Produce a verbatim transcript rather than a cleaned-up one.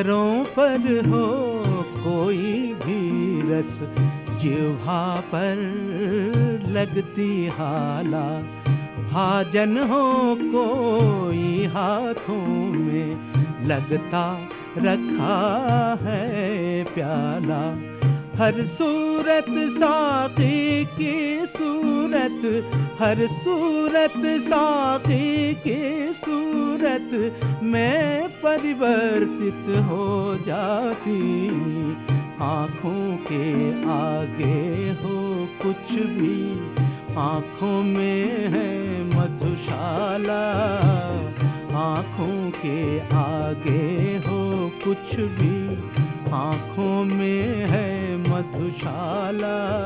अधरों पर हो कोई भी रस, जिह्वा पर लगती हाला। भाजन हो कोई हाथों में, लगता रखा है प्याला। हर सूरत साक़ी की सूरत, हर सूरत साक़ी की सूरत में परिवर्तित हो जाती। आँखों के आगे हो कुछ भी, आँखों में है मधुशाला। आँखों के आगे हो कुछ भी, आँखों में है मधुशाला।